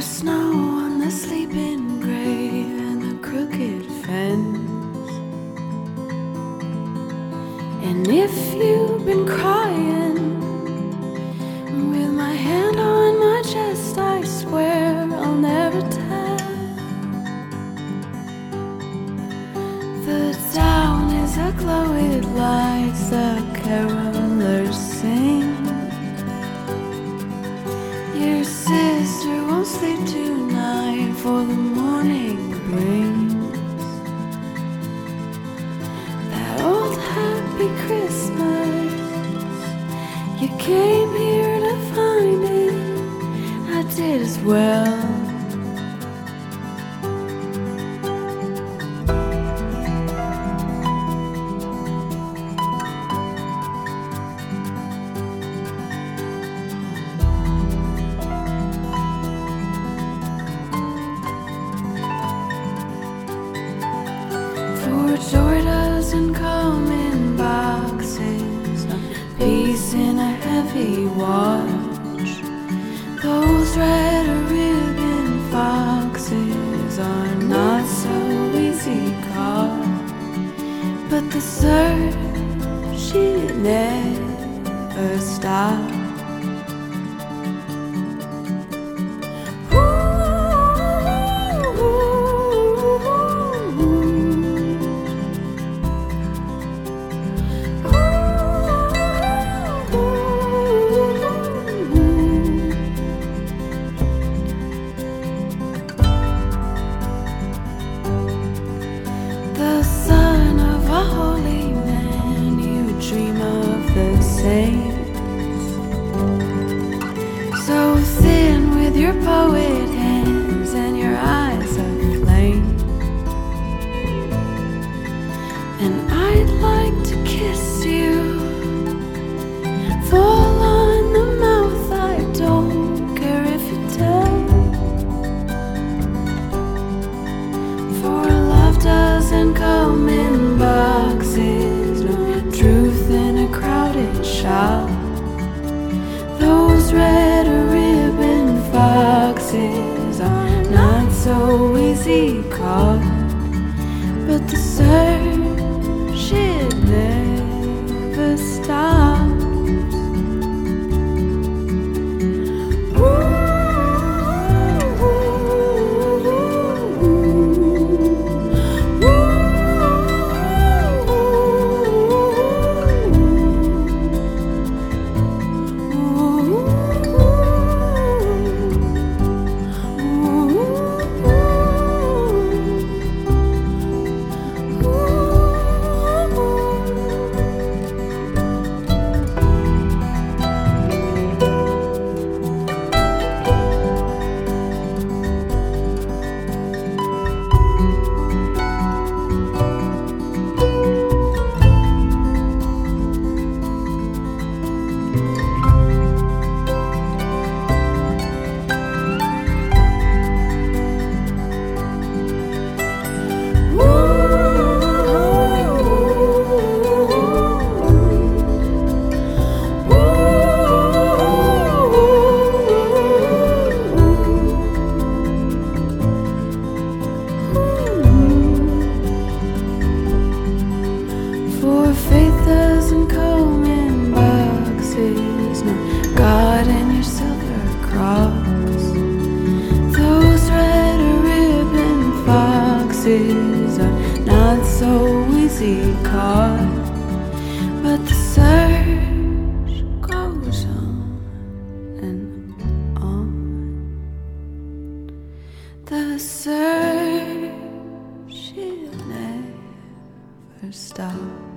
snow on the sleeping grave and the crooked fence. And if you've been crying with my hand on my chest, I swear I'll never tell. The town is aglow with lights, the carolers sing. Your sister won't sleep tonight, for the morning brings that old happy Christmas. You came here to find it, I did as well. For joy doesn't come in boxes, no peace in a heavy watch. Those red ribbon foxes are not so easy caught. But the search, she never stops. The son of a holy man, you dream of the saints. So thin with your poet hands and your eyes aflame. And I'd like to kiss you, fall on the mouth, I don't care if you tell. For love doesn't come in boxes, no truth in a crowded shop. Those red ribbon foxes are not so easy caught. But the search, it never stops. For faith doesn't come in boxes, no God and your silver cross. Those red ribbon foxes are not so easy caught. But the search goes on and on. The search, it never stops.